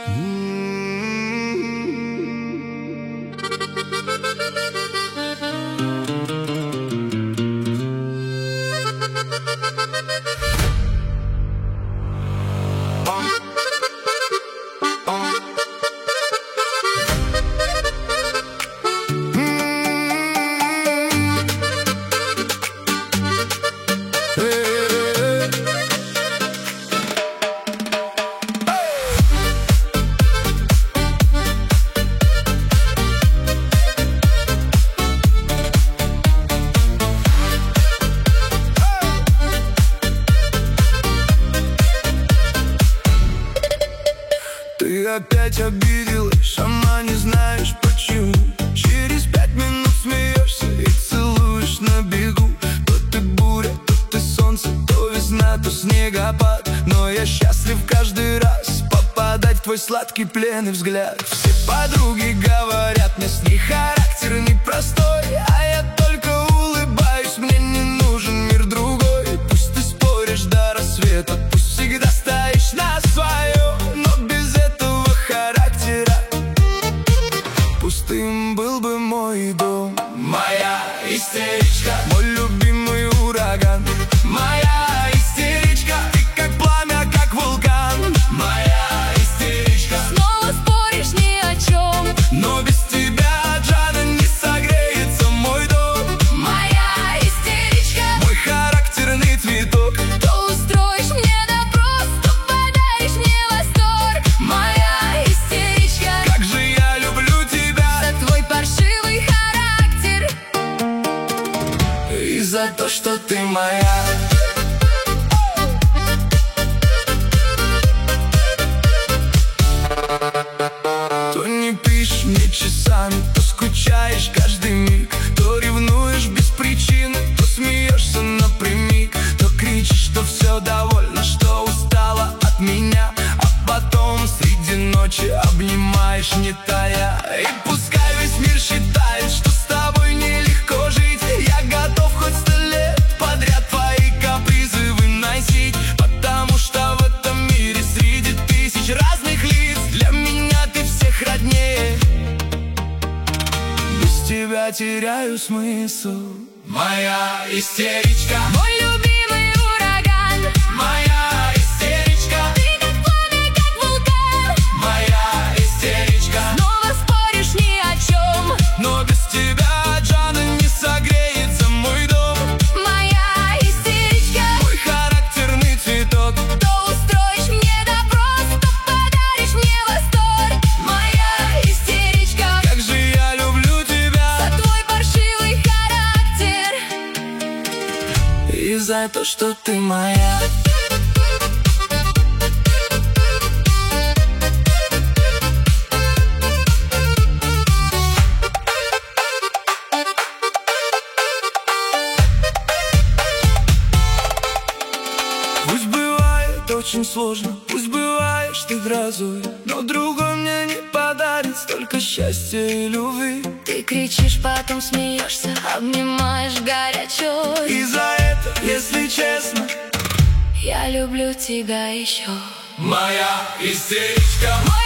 Ты опять обиделась, сама не знаешь почему. Через 5 минут смеешься и целуешь на бегу. То ты буря, то ты солнце, то весна, то снегопад. Но я счастлив каждый раз попадать в твой сладкий плен и взгляд. Все подруги говорят, мне с ней характер непростой, а я только улыбаюсь, мне не нужен мир другой. Пусть ты споришь до рассвета, пусть всегда стоишь на своем, но без этого характера пустым был бы мой дом. Моя истеричка, мой любимый ураган. Моя истеричка, ты как пламя, как вулкан. Моя истеричка, снова споришь ни о чем, но без тебя, Джана, не согреется мой дом. моя истеричка. Мой характерный цветок, То устроишь мне допрос, то подаришь мне восторг. Моя истеричка, как же я люблю тебя. за твой паршивый характер И за то, что ты моя. То не пишешь мне часами, то скучаешь каждый миг, то ревнуешь без причины, то смеешься напрямик, то кричишь, что все довольно, что устала от меня, а потом среди ночи обнимаешь, не тая. И пускай весь мир считает, что с тобой нелегко жить, я готов хоть 100 лет подряд твои капризы выносить, потому что в этом мире среди тысяч разных лиц для меня ты всех роднее. Без тебя теряю смысл. Моя истеричка, мой любимый ураган. моя истеричка, Ты как пламя, как вулкан. моя истеричка, Снова споришь ни о чем, но без тебя, Джана, не согреется мой дом. моя истеричка. Мой характерный цветок, То устроишь мне допрос, то подаришь мне восторг. Моя истеричка, как же я люблю тебя. за твой паршивый характер И за то, что ты моя. Пусть бывает очень сложно, пусть бываешь ты грозой, но другой мне не подарит столько счастья и любви. Ты кричишь, потом смеешься, обнимаешь горячо. И за это, если честно, Я люблю тебя еще. моя истеричка.